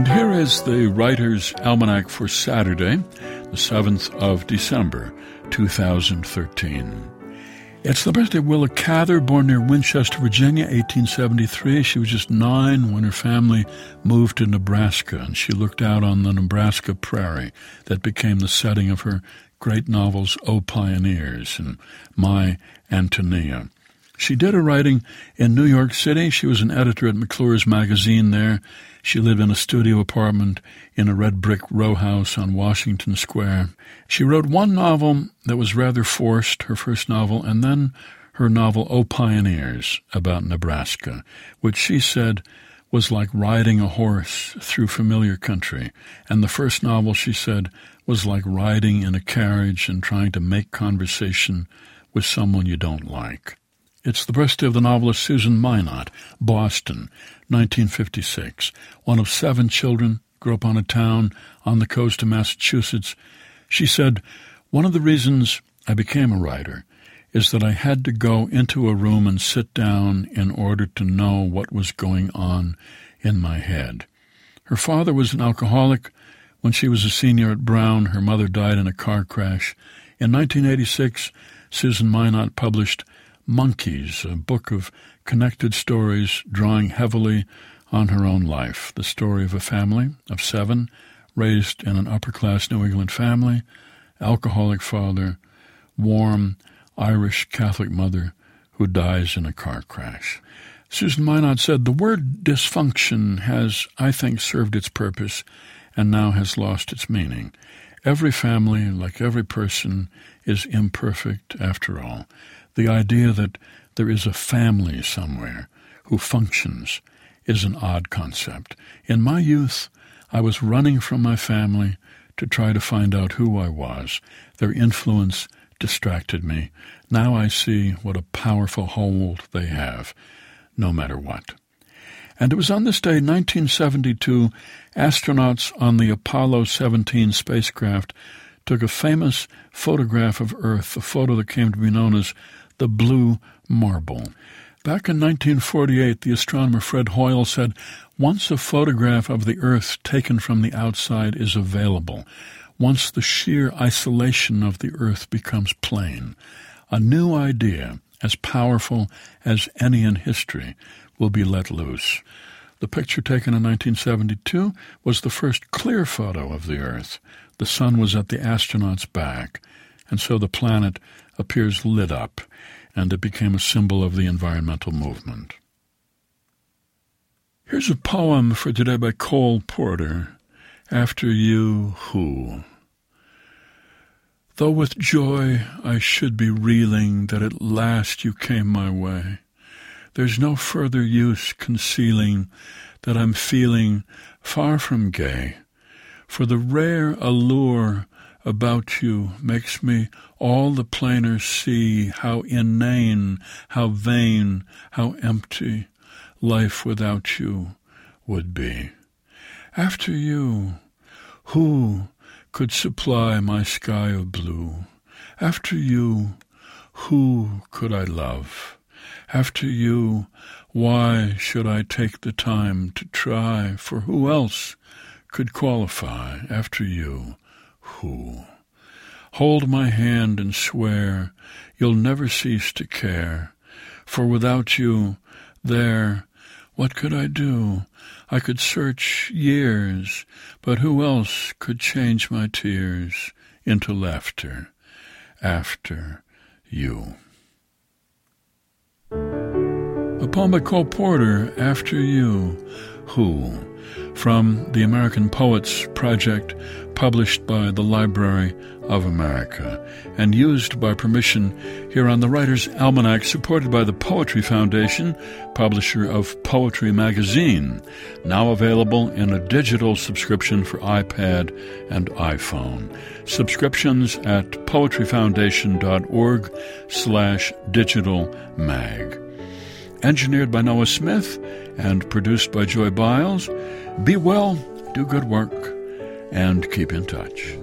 And here is the Writer's Almanac for Saturday, the 7th of December, 2013. It's the birthday of Willa Cather, born near Winchester, Virginia, 1873. She was just 9 when her family moved to Nebraska, and she looked out on the Nebraska prairie that became the setting of her great novels, O Pioneers and My Antonia. She did her writing in New York City. She was an editor at McClure's magazine there. She lived in a studio apartment in a red brick row house on Washington Square. She wrote one novel that was rather forced, her first novel, and then her novel O Pioneers, about Nebraska, which she said was like riding a horse through familiar country. And the first novel, she said, was like riding in a carriage and trying to make conversation with someone you don't like. It's the birthday of the novelist Susan Minot, Boston, 1956. One of 7 children, grew up on a town on the coast of Massachusetts. She said, "One of the reasons I became a writer is that I had to go into a room and sit down in order to know what was going on in my head." Her father was an alcoholic. When she was a senior at Brown, her mother died in a car crash. In 1986, Susan Minot published Monkeys, a book of connected stories drawing heavily on her own life. The story of a family of 7, raised in an upper-class New England family, alcoholic father, warm Irish Catholic mother who dies in a car crash. Susan Minot said, "The word dysfunction has, I think, served its purpose and now has lost its meaning. Every family, like every person, is imperfect after all. The idea that there is a family somewhere who functions is an odd concept. In my youth, I was running from my family to try to find out who I was. Their influence distracted me. Now I see what a powerful hold they have, no matter what." And it was on this day, 1972, astronauts on the Apollo 17 spacecraft took a famous photograph of Earth, a photo that came to be known as the Blue Marble. Back in 1948, the astronomer Fred Hoyle said, "Once a photograph of the Earth taken from the outside is available, once the sheer isolation of the Earth becomes plain, a new idea, as powerful as any in history, will be let loose." The picture taken in 1972 was the first clear photo of the Earth. The sun was at the astronaut's back, and so the planet appears lit up, and it became a symbol of the environmental movement. Here's a poem for today by Cole Porter, After You, Who? Though with joy I should be reeling that at last you came my way, there's no further use concealing that I'm feeling far from gay, for the rare allure about you makes me all the plainer see how inane, how vain, how empty life without you would be. After you, who could supply my sky of blue? After you, who could I love? After you, why should I take the time to try? For who else could qualify? After you, who? Hold my hand and swear you'll never cease to care, for without you there, what could I do? I could search years, but who else could change my tears into laughter after you? A poem by Cole Porter, After You, Who? From the American Poets Project, published by the Library of America, and used by permission here on the Writer's Almanac, supported by the Poetry Foundation, publisher of Poetry Magazine, now available in a digital subscription for iPad and iPhone. Subscriptions at poetryfoundation.org/digitalmag. Engineered by Noah Smith and produced by Joy Biles. Be well, do good work, and keep in touch.